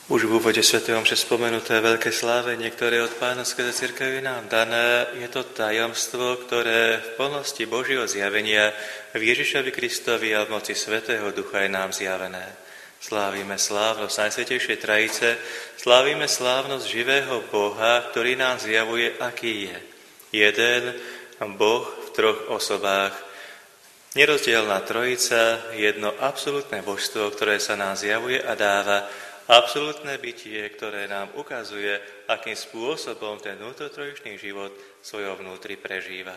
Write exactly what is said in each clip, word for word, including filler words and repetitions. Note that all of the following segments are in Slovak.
Už v úvode svätej omše spomenuté veľké slávenie, ktoré od Pána skrze cirkev je nám dané, je to tajomstvo, ktoré v plnosti Božieho zjavenia v Ježišovi Kristovi a v moci Svätého Ducha je nám zjavené. Slávime slávnosť Najsvätejšej Trojice, slávime slávnosť živého Boha, ktorý nám zjavuje, aký je. Jeden Boh v troch osobách. Nerozdielna Trojica, jedno absolútne božstvo, ktoré sa nám zjavuje a dáva, absolútne bytie, ktoré nám ukazuje, akým spôsobom ten vnútrotrojičný život svojho vnútri prežíva.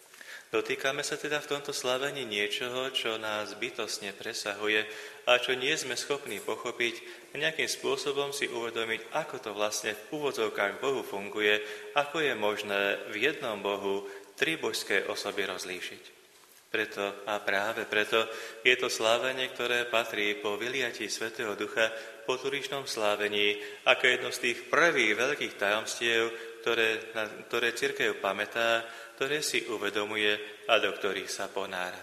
Dotýkame sa teda v tomto slavení niečoho, čo nás bytostne presahuje a čo nie sme schopní pochopiť, nejakým spôsobom si uvedomiť, ako to vlastne v úvodzovkách Bohu funguje, ako je možné v jednom Bohu tri božské osoby rozlíšiť. Preto a práve preto je to slávenie, ktoré patrí po vyliatí Svätého Ducha po turičnom slávení, ako jedno z tých prvých veľkých tajomstiev, ktoré, na, ktoré cirkev pamätá, ktoré si uvedomuje a do ktorých sa ponára.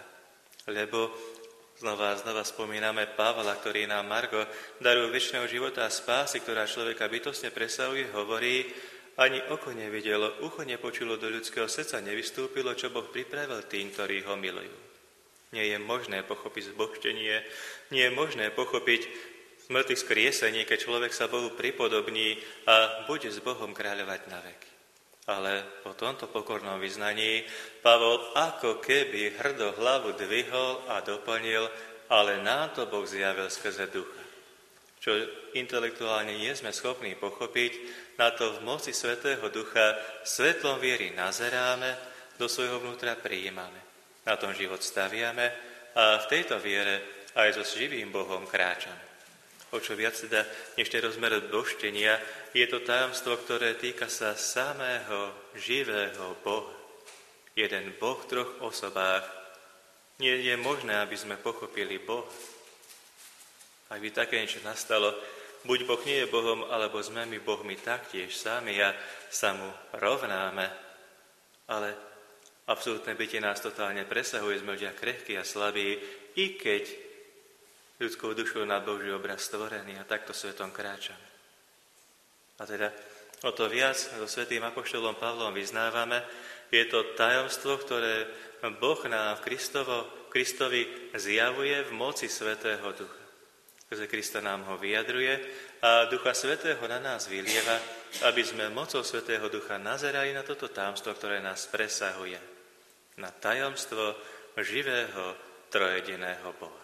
Lebo znova a znova spomíname Pavla, ktorý nám Margo daru večného života a spásy, ktorá človeka bytostne presahuje, hovorí: ani oko nevidelo, ucho nepočulo, do ľudského srdca nevystúpilo, čo Boh pripravil tým, ktorí ho milujú. Nie je možné pochopiť zbožtenie, nie je možné pochopiť smrtých skriesení, keď človek sa Bohu pripodobní a bude s Bohom kráľovať na veky. Ale po tomto pokornom vyznaní Pavol ako keby hrdo hlavu dvihol a doplnil: ale nám to Boh zjavil skrze Ducha. Čo intelektuálne nie sme schopní pochopiť, na to v moci Svätého Ducha svetlom viery nazeráme, do svojho vnútra prijímame. Na tom život staviame a v tejto viere aj so živým Bohom kráčame. O čo viac teda než ten rozmer božtenia, je to tajomstvo, ktoré týka sa samého živého Boha. Jeden Boh v troch osobách. Nie je možné, aby sme pochopili Boha. Ak by také niečo nastalo, buď Boh nie je Bohom, alebo sme my Bohmi taktiež sami a sa mu rovnáme. Ale absolútne bytie nás totálne presahuje, sme ľudia krehkí a slabí, i keď ľudskou dušou na Boží obraz stvorený a takto svetom kráčame. A teda o to viac so svätým apoštolom Pavlom vyznávame, je to tajomstvo, ktoré Boh nám v Kristovo, Kristovi zjavuje v moci Svätého Ducha. Skrze Krista nám ho vyjadruje a Ducha Svätého na nás vylieva, aby sme mocou Svätého Ducha nazerali na toto tajomstvo, ktoré nás presahuje. Na tajomstvo živého trojediného Boha.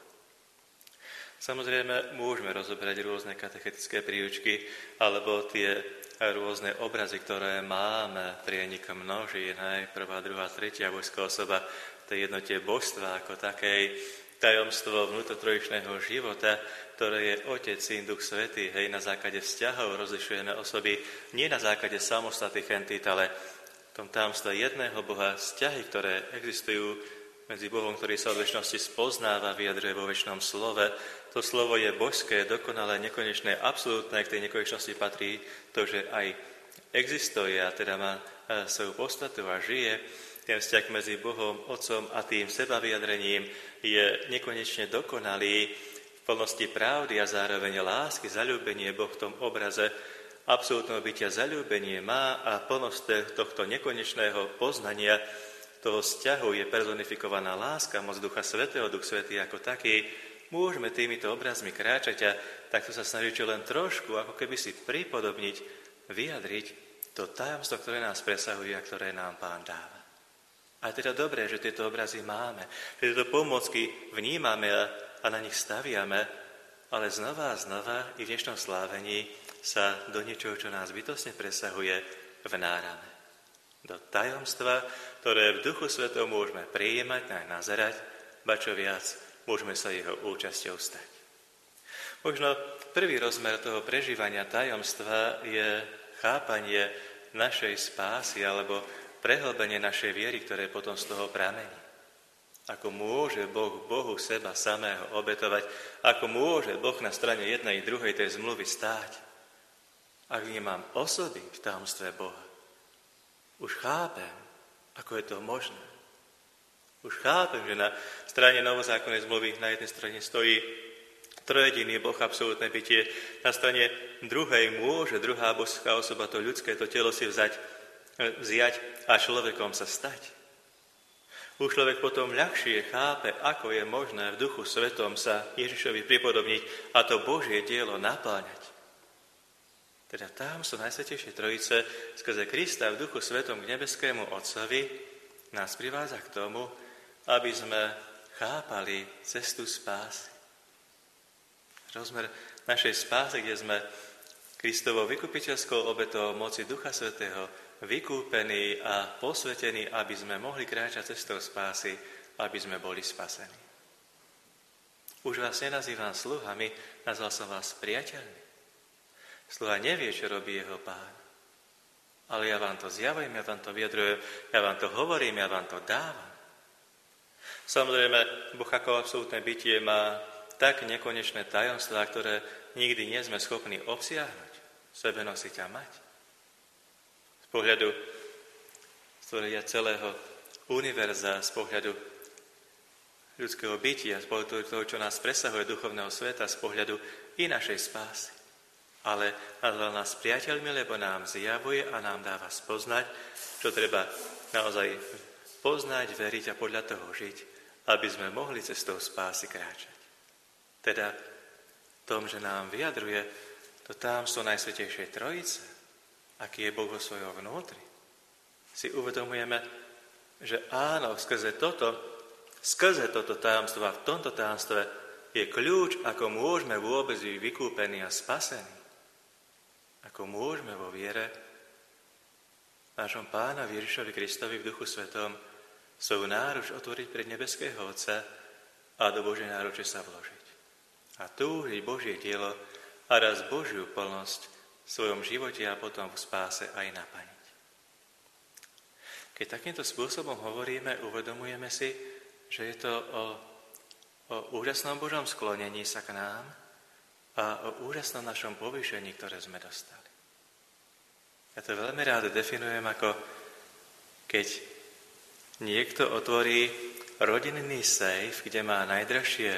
Samozrejme, môžeme rozoberať rôzne katechetické príručky alebo tie rôzne obrazy, ktoré máme pri eniku množín, prvá, druhá, tretia božská osoba, to je jednotie božstva ako takej, tajomstvo vnútrotrojičného života, ktoré je Otec, Syn, Duch Svätý. Hej, na základe vzťahov rozlišujeme osoby nie na základe samostatných entít, ale v tom tajomstve jedného Boha, vzťahy, ktoré existujú medzi Bohom, ktorý sa od večnosti spoznáva, vyjadruje vo večnom slove. To slovo je božské, dokonalé, nekonečné, absolútne. K tej nekonečnosti patrí to, že aj existuje a teda má svoju podstatu a žije. Ten vzťah medzi Bohom, Otcom a tým seba vyjadrením je nekonečne dokonalý v plnosti pravdy a zároveň lásky, zaľúbenie. Boh v tom obraze absolútneho bytia zaľúbenie má a plnosť tohto nekonečného poznania, toho vzťahu je personifikovaná láska, moc Ducha Svätého, Duch Svätý ako taký. Môžeme týmito obrazmi kráčať a takto sa snažiť len trošku, ako keby si pripodobniť, vyjadriť to tajomstvo, ktoré nás presahuje a ktoré nám Pán dáva. A je teda dobré, že tieto obrazy máme, že tieto pomôcky vnímame a, a na nich staviame, ale znova a znova i v dnešnom slávení sa do niečoho, čo nás bytostne presahuje, vnárame. Do tajomstva, ktoré v Duchu Svetom môžeme prijímať, aj nazerať, ba čo viac, môžeme sa jeho účasťou stať. Možno prvý rozmer toho prežívania tajomstva je chápanie našej spásy alebo prehlbenie našej viery, ktoré potom z toho pramení. Ako môže Boh Bohu seba samého obetovať, ako môže Boh na strane jednej i druhej tej zmluvy stáť, ak nemám osoby v tajomstve Boha. Už chápem, ako je to možné. Už chápem, že na strane novozákonnej zmluvy na jednej strane stojí trojediný Boh, absolútne bytie, na strane druhej môže druhá božská osoba, to ľudské, to telo si vzať, vziať a človekom sa stať. Už človek potom ľahšie chápe, ako je možné v Duchu Svetom sa Ježišovi pripodobniť a to Božie dielo napáňať. Teda tam sú Najsvätejšej Trojice skrze Krista v Duchu Svetom k nebeskému Otcovi nás privádza k tomu, aby sme chápali cestu spásy. Rozmer našej spásy, kde sme Kristovou vykupiteľskou obetou moci Ducha Svätého vykúpení a posvetení, aby sme mohli kráčať cestou spásy, aby sme boli spasení. Už vás nenazývam sluhami, nazval som vás priateľmi. Sluha nevie, čo robí jeho pán. Ale ja vám to zjavujem, ja vám to vyjadrujem, ja vám to hovorím, ja vám to dávam. Samozrejme, Boh ako absolútne bytie má tak nekonečné tajomstvá, ktoré nikdy nie sme schopní obsiahnuť, sebe nosiť a mať. Z pohľadu stvorenia celého univerza, z pohľadu ľudského bytia, z pohľadu toho, čo nás presahuje duchovného sveta, z pohľadu i našej spásy. Ale nazval nás priateľmi, lebo nám zjavuje a nám dáva spoznať, čo treba naozaj poznať, veriť a podľa toho žiť, aby sme mohli cestou spásy kráčať. Teda tom, že nám vyjadruje to támstvo Najsvätejšej Trojice, aký je Boh vo svojom vnútri, si uvedomujeme, že áno, skrze toto, skrze toto tajomstvo a v tomto tajomstve je kľúč, ako môžeme vôbec byť vykúpení a spasení. Ako môžeme vo viere nášom Pána Ježišovi Kristovi v Duchu Svetom svoju náruč otvoriť pred nebeského Otca a do Božej náruče sa vložiť. A túžiť Božie dielo a raz Božiu plnosť v svojom živote a potom v spáse aj naplniť. Keď takýmto spôsobom hovoríme, uvedomujeme si, že je to o, o úžasnom Božom sklonení sa k nám a o úžasnom našom povýšení, ktoré sme dostali. Ja to veľmi rád definujem ako keď niekto otvorí rodinný sejf, kde má najdražšie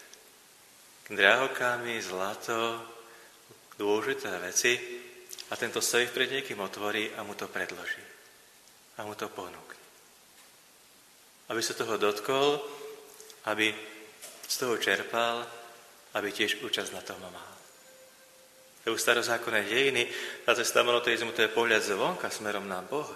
drahokamy, zlato, dôležité veci a tento sejf pred niekým otvorí a mu to predloží. A mu to ponúkne. Aby sa toho dotkol, aby z toho čerpal, aby tiež účasť na tom mal. To už starozákonné dejiny, tá cesta monoteizmu, to je pohľad zvonka smerom na Boha.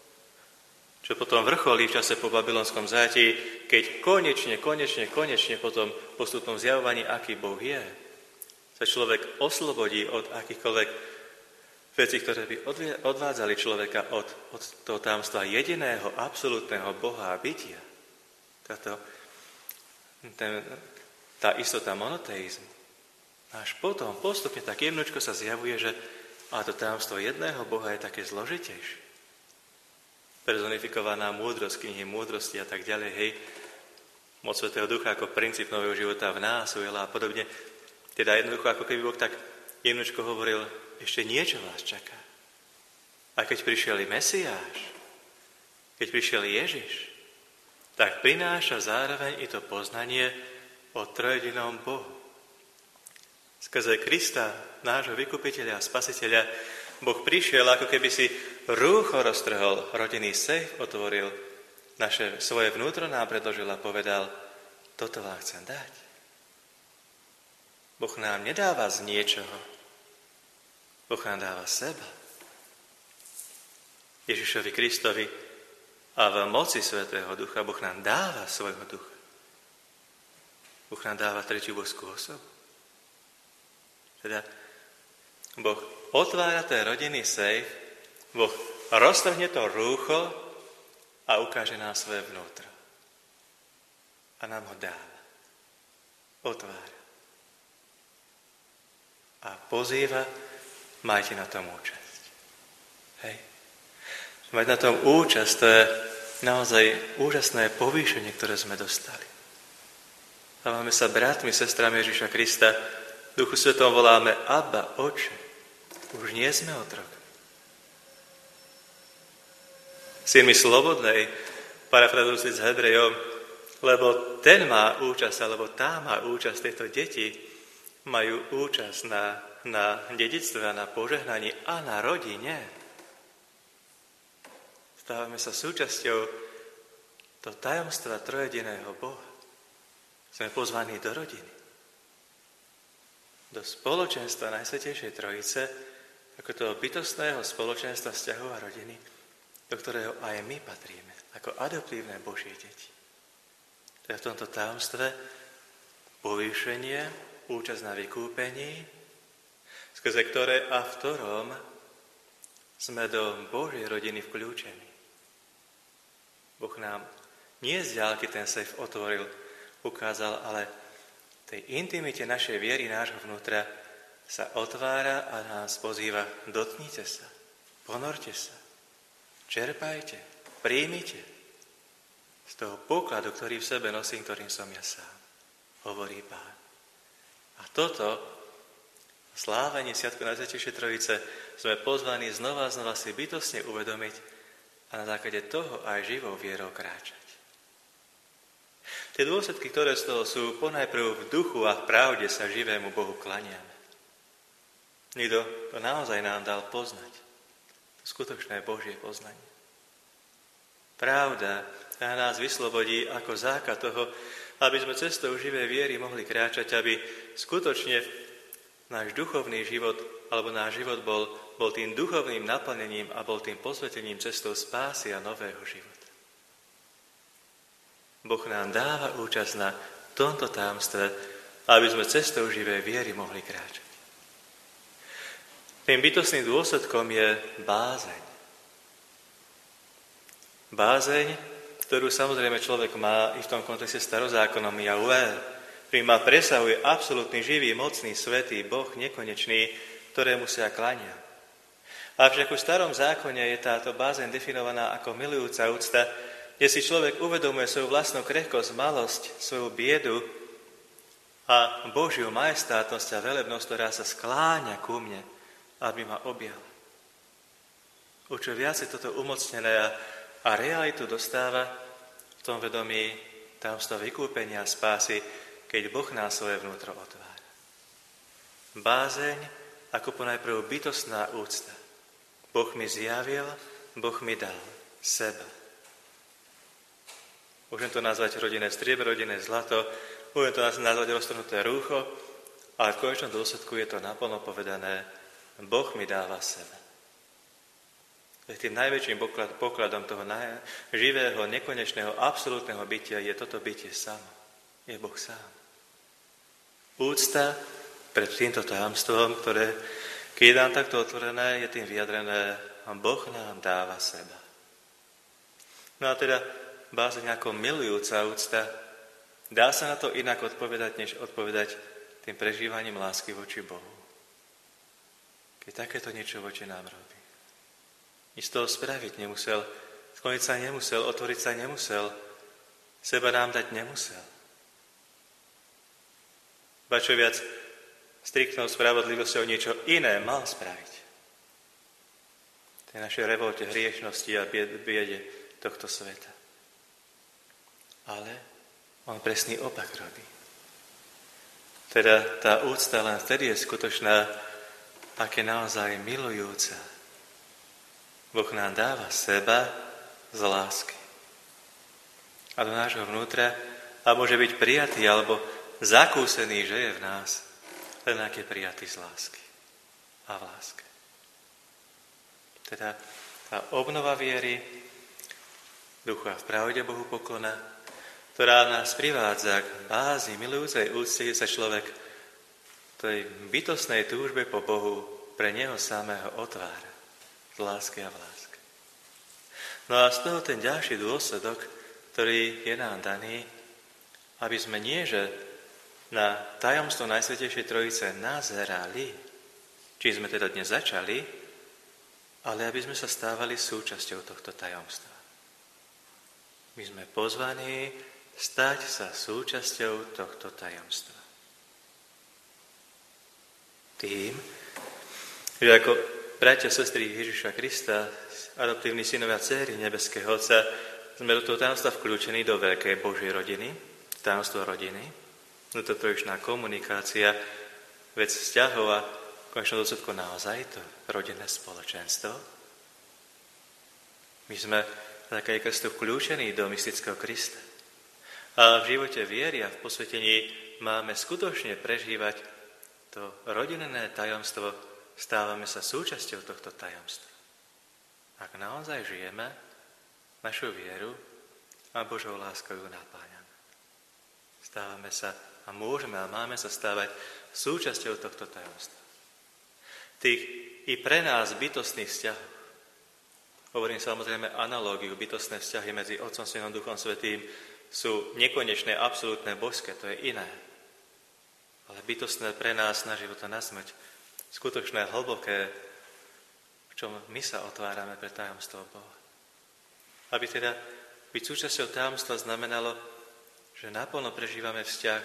Čo potom vrcholí v čase po babylonskom zajatí, keď konečne, konečne, konečne potom postupnom zjavovaní, aký Boh je, sa človek oslobodí od akýchkoľvek vecí, ktoré by odvádzali človeka od, od toho tajomstva jediného, absolútneho Boha a bytia. Táto, ten, tá istota monoteizmu. Až potom postupne tak jemnočko sa zjavuje, že a to tajomstvo jedného Boha je také zložitejšie. Personifikovaná múdrosť, knihy múdrosti a tak ďalej, hej, moc Svätého Ducha ako princíp nového života v nás ujela a podobne. Teda jednoducho, ako keby Boh tak jemnočko hovoril, ešte niečo vás čaká. A keď prišiel Mesiáš, keď prišiel Ježiš, tak prináša zároveň i to poznanie o trojedinom Bohu. Skrze Krista, nášho vykupiteľa a spasiteľa, Boh prišiel, ako keby si rúcho roztrhol, rodinný sejf otvoril, naše svoje vnútro nám predložil a povedal, toto vám chcem dať. Boh nám nedáva z niečoho, Boh nám dáva seba. Ježišovi Kristovi a v moci Svätého Ducha Boh nám dáva svojho ducha. Boh nám dáva tretiu božskú osobu. Teda Boh otvára ten rodinný sejf, Boh roztrhne to rúcho a ukáže nám svoje vnútro. A nám ho dáva. Otvára. A pozýva, majte na tom účasť. Hej. Mať na tom účasť, to je naozaj úžasné povýšenie, ktoré sme dostali. Stávame sa bratmi, sestrami Ježiša Krista, v Duchu Svetom voláme Abba, Oče. Už nie sme otrokmi. Synmi slobodnej, parafrazujúci s Hebrejom, lebo ten má účasť, alebo tá má účasť tejto deti majú účasť na, na dedictve a na požehnaní a na rodine. Stávame sa súčasťou do tajomstva trojediného Boha. Sme pozvaní do rodiny. Do spoločenstva Najsvätejšej Trojice, ako toho bytostného spoločenstva vzťahov a rodiny, do ktorého aj my patríme, ako adoptívne Božie deti. To je v tomto tajomstve povýšenie, účasť na vykúpení, skrze ktoré a v ktorom sme do Božej rodiny vkľúčení. Boh nám nie z diaľky ten sejf otvoril, ukázal, ale tej intimite našej viery, nášho vnútra sa otvára a nás pozýva: dotknite sa, ponorte sa, čerpajte, príjmite z toho pokladu, ktorý v sebe nosím, ktorým som ja sám, hovorí Pán. A toto slávenie Sviatku Najsvätejšej Trojice sme pozvaní znova a znova si bytostne uvedomiť a na základe toho aj živou vierou kráčať. Tie dôsledky, ktoré z toho sú, ponajprv v duchu a v pravde sa živému Bohu klaniame. Nikto to naozaj nám dal poznať. Skutočné Božie poznanie. Pravda nás vyslobodí ako základ toho, aby sme cestou živej viery mohli kráčať, aby skutočne náš duchovný život, alebo náš život bol, bol tým duchovným naplnením a bol tým posvetením cestou spásy a nového života. Boh nám dáva účasť na tomto tajomstve, aby sme cestou živej viery mohli kráčať. Tým bytostným dôsledkom je bázeň. Bázeň, ktorú samozrejme človek má i v tom kontexte starozákonom Jahvé, ktorý má presahuje absolútny, živý, mocný, svätý Boh, nekonečný, ktorému sa klania. Avšak v starom zákone je táto bázeň definovaná ako milujúca úcta, kde si človek uvedomuje svoju vlastnú krehkosť, malosť, svoju biedu a Božiu majestátnosť a velebnosť, ktorá sa skláňa ku mne, aby ma objal. O čo viac je toto umocnené a, a realitu dostáva v tom vedomí tajomstva vykúpenia a spásy, keď Boh nás svoje vnútro otvára. Bázeň ako ponajprv bytostná úcta. Boh mi zjavil, Boh mi dal seba. Môžem to nazvať rodinné striebro, rodinné zlato, môžem to nazvať roztrhnuté rúcho, ale v konečnom dôsledku je to naplno povedané: Boh mi dáva seba. Tým najväčším pokladom toho živého, nekonečného, absolútneho bytia je toto bytie samo. Je Boh sám. Úcta pred týmto tajomstvom, ktoré, keď je nám takto otvorené, je tým vyjadrené: Boh nám dáva seba. No a teda bázeň ako milujúca úcta, dá sa na to inak odpovedať, než odpovedať tým prežívaním lásky voči Bohu. Keď takéto niečo voči nám robí. Nič toho spraviť nemusel, skloniť sa nemusel, otvoriť sa nemusel, seba nám dať nemusel. Ba čo viac, striktnou spravodlivosťou niečo iné mal spraviť. Tej našej revolte hriešnosti a biede tohto sveta. Ale on presný opak robí. Teda tá úcta len vtedy je skutočná, ak je naozaj milujúca. Boh nám dáva seba z lásky. A do nášho vnútra a môže byť prijatý alebo zakúsený, že je v nás, len ak je prijatý z lásky a v láske. Teda tá obnova viery, ducha v pravde Bohu poklona, ktorá nás privádza k bázi milujúcej úcte, kde sa človek tej bytostnej túžbe po Bohu pre neho samého otvára v láske a v láske. No a z toho ten ďalší dôsledok, ktorý je nám daný, aby sme nie, že na tajomstvo Najsvätejšej Trojice nazerali, či sme teda dnes začali, ale aby sme sa stávali súčasťou tohto tajomstva. My sme pozvaní stať sa súčasťou tohto tajomstva. Tým, že ako bratia a sestry Ježiša Krista, adoptívni synovia dcéry nebeského Otca, sme do toho tajomstva vklúčení do veľkej Božej rodiny, tajomstvo rodiny, no to trojičná komunikácia vec vzťahov a v konečnom dôsledku naozaj to rodinné spoločenstvo. My sme také krstu vklúčení do mystického Krista. A v živote viery a v posvetení máme skutočne prežívať to rodinné tajomstvo, stávame sa súčasťou tohto tajomstva. Ak naozaj žijeme našu vieru a Božou láskou ju napáňame. Stávame sa a môžeme a máme sa stávať súčasťou tohto tajomstva. Tých i pre nás bytostných vzťahov. Hovorím samozrejme analógiu, bytostné vzťahy medzi Otcom, Synom, Duchom Svätým sú nekonečné, absolútne božské, to je iné. Ale bytostné pre nás na život a na smrť, skutočné, hlboké, v čom my sa otvárame pre tajomstvo Boha. Aby teda byť súčasťou tajomstva znamenalo, že naplno prežívame vzťah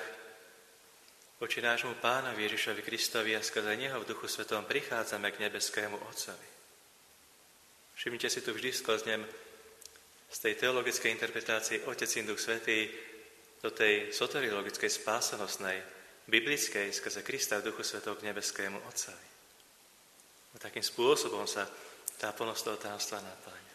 voči nášmu Pánovi Ježišovi Kristovi a skrze Neho v Duchu Svetom prichádzame k nebeskému Otcovi. Všimnite si tu vždy sklznem z tej teologickej interpretácie Otec, Syn, Duch Svätý do tej soteriologickej, spásonosnej, biblickej, skrze Krista v Duchu Svetom k nebeskému Otcovi. A takým spôsobom sa tá plnosť toho tajomstva napĺňa.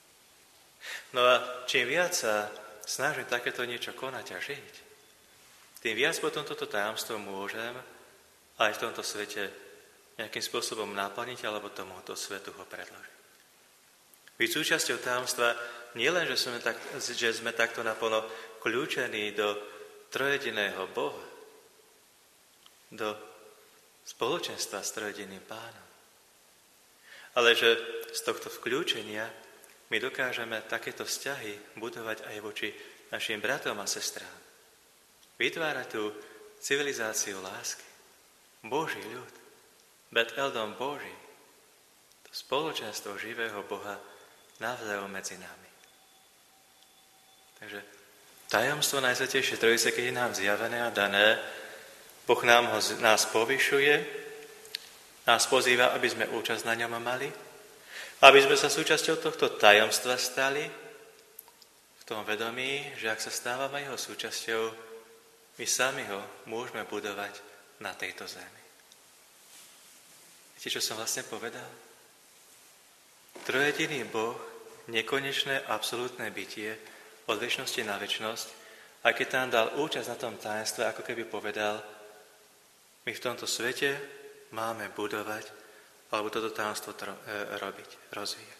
No a čím viac sa snažím takéto niečo konať a žiť, tým viac potom toto tajomstvo môžem aj v tomto svete nejakým spôsobom naplniť alebo tomuto svetu ho predložiť. Byť súčasťou tajomstva nie len, že sme, tak, že sme takto naplno kľúčení do trojediného Boha, do spoločenstva s trojediným Pánom, ale že z tohto vkľúčenia my dokážeme takéto vzťahy budovať aj voči našim bratom a sestrám. Vytvárať tú civilizáciu lásky, Boží ľud, Bet Eldom Boží, to spoločenstvo živého Boha navzájom medzi nami. Takže tajomstvo Najsvätejšej Trojice, keď je nám zjavené a dané, Boh nám ho, nás povyšuje, nás pozýva, aby sme účasť na ňom mali, aby sme sa súčasťou tohto tajomstva stali v tom vedomí, že ak sa stávame jeho súčasťou, my sami ho môžeme budovať na tejto zemi. Viete, čo som vlastne povedal? Trojediný Boh, nekonečné, absolútne bytie, od večnosti na večnosť, a keď nám dal účasť na tom tajomstve, ako keby povedal, my v tomto svete máme budovať, alebo toto tajomstvo tro, e, robiť, rozvíjať.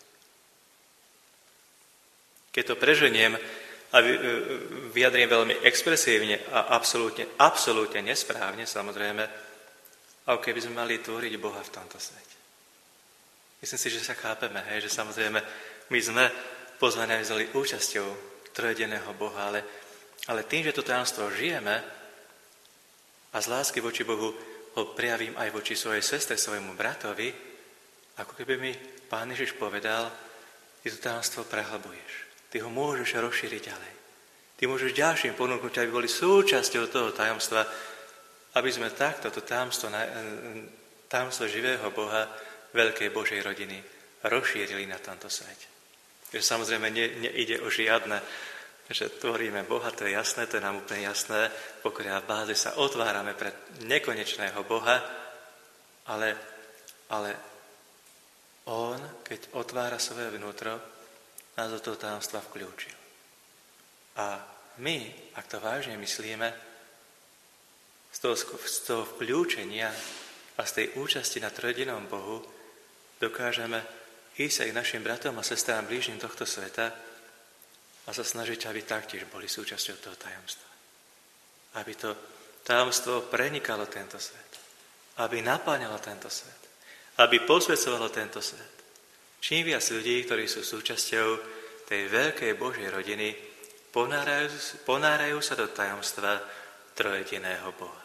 Keď to preženiem a vyjadrím veľmi expresívne a absolútne, absolútne nesprávne, samozrejme, ako keby sme mali tvoriť Boha v tomto svete. Myslím si, že sa chápeme, hej, že samozrejme my sme pozvaní, aby sme účasťou trojediného Boha, ale, ale tým, že to tajomstvo žijeme a z lásky voči Bohu ho prijavím aj voči svojej sestre, svojmu bratovi, ako keby mi Pán Ježiš povedal, ty to tajomstvo prehlbuješ. Ty ho môžeš rozšíriť ďalej. Ty môžeš ďalším ponúknuť, aby boli súčasťou toho tajomstva, aby sme takto to tajomstvo, tajomstvo živého Boha, veľkej Božej rodiny, rozšírili na tomto svete. Takže samozrejme ne, neide o žiadne, že tvoríme Boha, to je jasné, to je nám úplne jasné, pokiaľ v báze sa otvárame pred nekonečného Boha, ale, ale on, keď otvára svoje vnútro, nás do toho tajomstva vkľúčil. A my, ak to vážne myslíme, z toho, z toho vkľúčenia a z tej účasti na trojedinom Bohu dokážeme ísť aj k našim bratom a sestrám blížnym tohto sveta a sa snažiť, aby taktiež boli súčasťou toho tajomstva. Aby to tajomstvo prenikalo tento svet. Aby napáňalo tento svet. Aby posvedzovalo tento svet. Čím viac ľudí, ktorí sú súčasťou tej veľkej Božej rodiny, ponárajú, ponárajú sa do tajomstva trojediného Boha.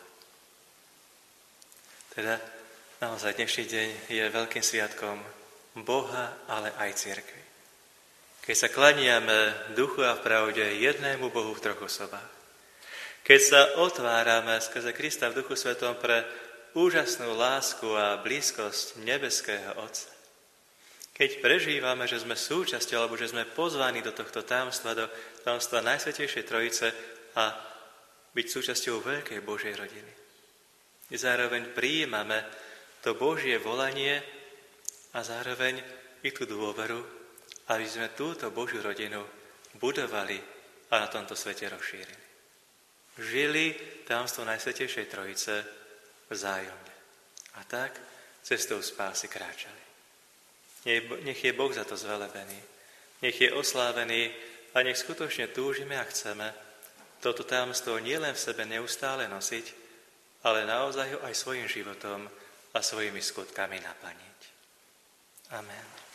Teda naozaj dnešný deň je veľkým sviatkom Boha, ale aj cirkvi. Keď sa klaniame duchu a v pravde jednému Bohu v troch osobách. Keď sa otvárame skrze Krista v Duchu Svetom pre úžasnú lásku a blízkosť nebeského Otca. Keď prežívame, že sme súčasťou, alebo že sme pozvaní do tohto tajomstva, do tajomstva Najsvätejšej Trojice a byť súčasťou veľkej Božej rodiny. kde zároveň prijímame to Božie volanie a zároveň i tú dôveru, aby sme túto Božiu rodinu budovali a na tomto svete rozšírili. Žili tajomstvo Najsvätejšej Trojice vzájomne. A tak cestou spásy kráčali. Nech je Boh za to zvelebený, nech je oslávený a nech skutočne túžime a chceme toto tajomstvo nielen v sebe neustále nosiť, ale naozaj ho aj svojim životom a svojimi skutkami naplniť. Amen.